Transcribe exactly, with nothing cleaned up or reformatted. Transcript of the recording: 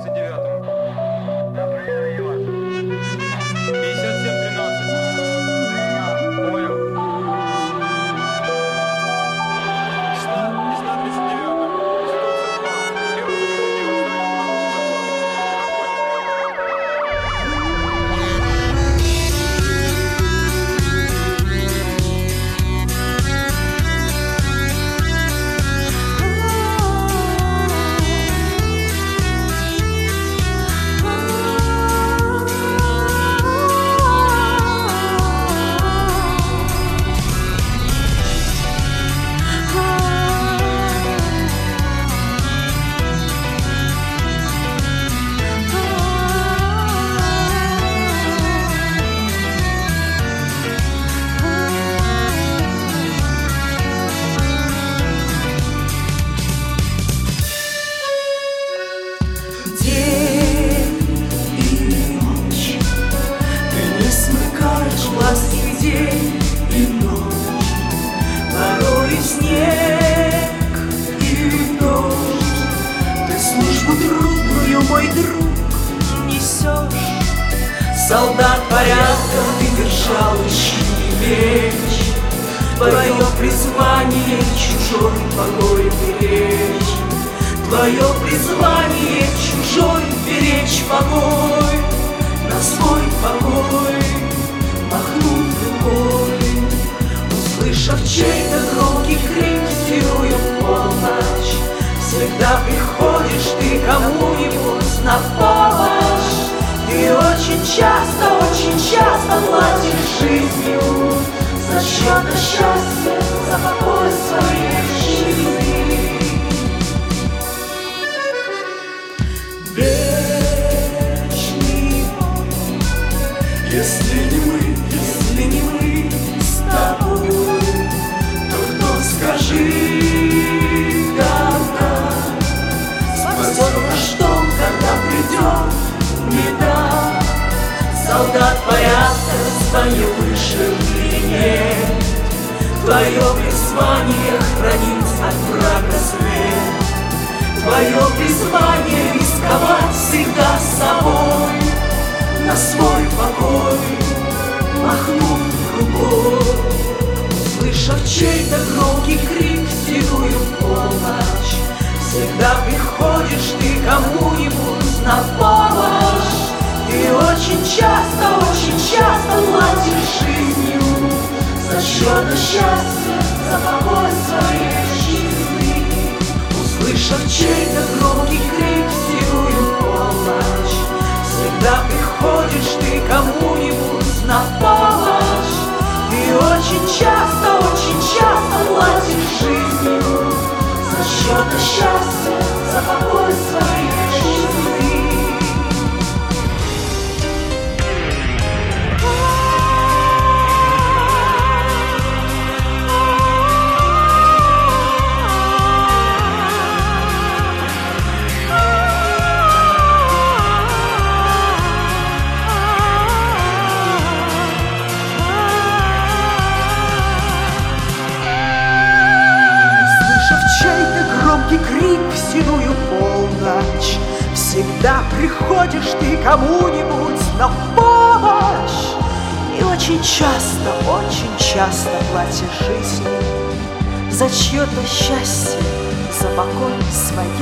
двадцать девятому. пятьдесят семь тринадцать. Понял. Весна, весна тридцать девятого. Ситуация два. Первый коммуникатив. День и ночь, порой и снег и дождь. Ты службу трудную, мой друг, несешь. Солдат порядка, ты держал ищи меч. Твое призвание чужой покой беречь. Твое призвание чужой беречь покой. На свой покой махнув рукой, услышав чей-то громкий крик в серую полночь, всегда приходишь ты кому-нибудь на помощь. Ты очень часто, очень часто платишь жизнью за счет счастья, за покой своей жизни. Вечный бой, если не мы, если не мы с тобой, то кто, скажи, когда спасет наш дом, когда придет беда? Солдат порядка, звание выше или нет? Твое призвание хранить от врага свет. Твое призвание рисковать всегда собой. На свой покой махнув рукой, услышав чей-то громкий крик в серую полночь, всегда приходишь ты кому-нибудь на помощь. Ты очень часто, очень часто платишь жизнью за счет счастья, за покой своей жизни. Услышав чей-то громкий крик в серую полночь, всегда приходишь ты кому-нибудь на помощь. Ты очень часто, очень часто платишь жизнью за счет счастья, за покой своей жизни. Громкий крик в седую полночь, всегда приходишь ты кому-нибудь на помощь. И очень часто, очень часто платишь жизнью за чье-то счастье, за покой своей